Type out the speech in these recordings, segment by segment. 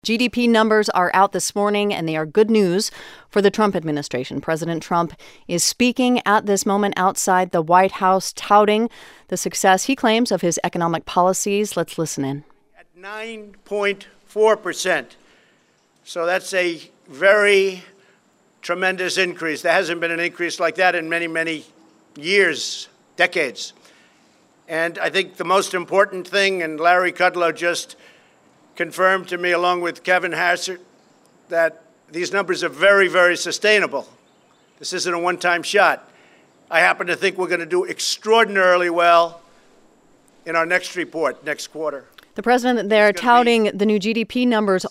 GDP numbers are out this morning, and they are good news for the Trump administration. President Trump is speaking at this moment outside the White House, touting the success he claims of his economic policies. Let's listen in. At 9.4%. So that's a very tremendous increase. There hasn't been an increase like that in many, many years, decades. And I think the most important thing, and Larry Kudlow just confirmed to me, along with Kevin Hassett, that these numbers are very, very sustainable. This isn't a one-time shot. I happen to think we're going to do extraordinarily well in our next report, next quarter. The president there touting the new GDP numbers,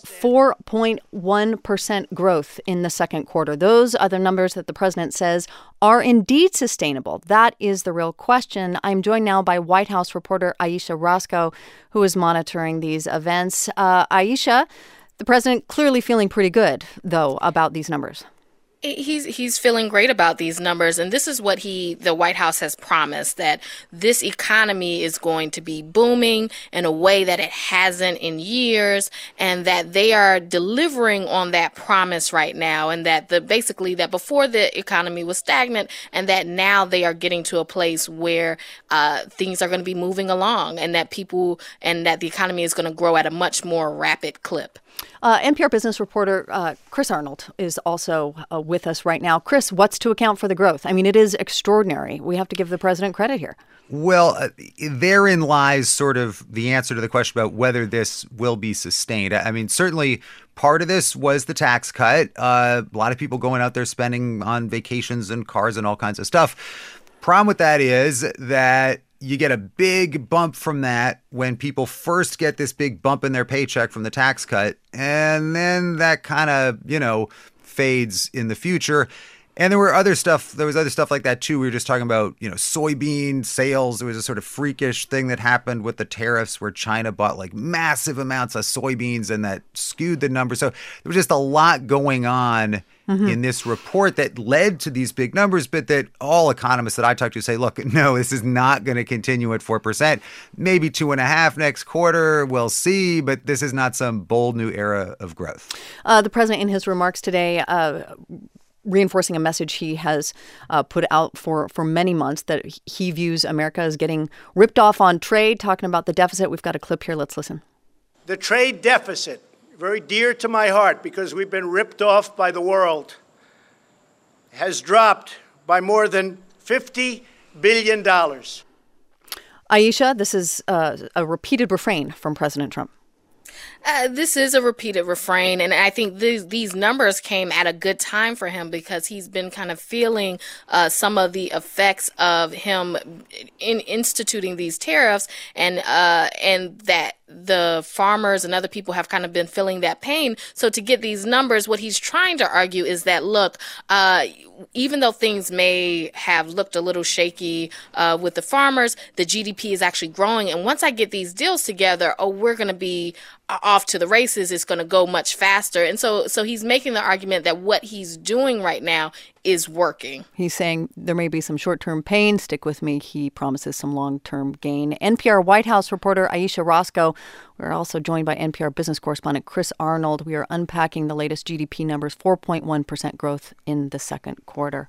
4.1% growth in the second quarter. Those are the numbers that the president says are indeed sustainable. That is the real question. I'm joined now by White House reporter Ayesha Rascoe, who is monitoring these events. Ayesha, the president clearly feeling pretty good, though, about these numbers. He's feeling great about these numbers, and this is what the White House has promised, that this economy is going to be booming in a way that it hasn't in years, and that they are delivering on that promise right now, and that basically that before the economy was stagnant, and that now they are getting to a place where things are going to be moving along, and that the economy is going to grow at a much more rapid clip. NPR business reporter Chris Arnold is also with us right now. Chris, what's to account for the growth? I mean, it is extraordinary. We have to give the president credit here. Well, therein lies sort of the answer to the question about whether this will be sustained. I mean, certainly part of this was the tax cut. A lot of people going out there spending on vacations and cars and all kinds of stuff. Problem with that is that you get a big bump from that when people first get this big bump in their paycheck from the tax cut. And then that kind of, fades in the future. And there was other stuff like that, too. We were just talking about, soybean sales. There was a sort of freakish thing that happened with the tariffs where China bought like massive amounts of soybeans, and that skewed the numbers. So there was just a lot going on in this report that led to these big numbers, but that all economists that I talked to say, look, no, this is not going to continue at 4%, maybe 2.5% next quarter. We'll see. But this is not some bold new era of growth. The president, in his remarks today, reinforcing a message he has put out for many months, that he views America as getting ripped off on trade, talking about the deficit. We've got a clip here. Let's listen. The trade deficit, very dear to my heart because we've been ripped off by the world, has dropped by more than $50 billion. Ayesha, this is a repeated refrain from President Trump. This is a repeated refrain, and I think these numbers came at a good time for him because he's been kind of feeling some of the effects of him instituting these tariffs, and that the farmers and other people have kind of been feeling that pain. So to get these numbers, what he's trying to argue is that, look, even though things may have looked a little shaky with the farmers, the GDP is actually growing. And once I get these deals together, we're going to be off to the races. It's going to go much faster. And so he's making the argument that what he's doing right now is working. He's saying there may be some short-term pain. Stick with me. He promises some long-term gain. NPR White House reporter Ayesha Rascoe. We're also joined by NPR business correspondent Chris Arnold. We are unpacking the latest GDP numbers, 4.1% growth in the second quarter.